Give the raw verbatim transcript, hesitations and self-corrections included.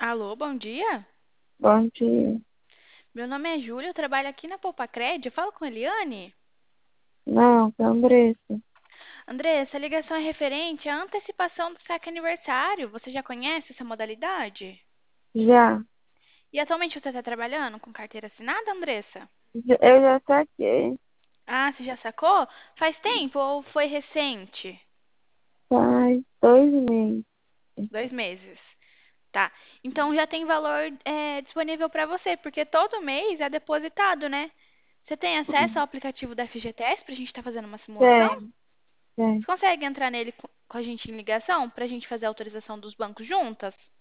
Alô, bom dia. Bom dia. Meu nome é Júlia, eu trabalho aqui na Poupacred. Eu falo com a Eliane. Não, com a Andressa. André, essa ligação é referente à antecipação do saque aniversário. Você já conhece essa modalidade? Já. E atualmente você está trabalhando com carteira assinada, Andressa? Já- Eu já saquei. Ah, você já sacou? Faz tempo ou foi recente? Faz dois meses. Dois meses. Tá. Então já tem valor é, disponível para você, porque todo mês é depositado, né? Você tem acesso ao aplicativo da F G T S para a gente estar fazendo uma simulação? Tem, tem. Você consegue entrar nele co- com a gente em ligação para a gente fazer a autorização dos bancos juntas?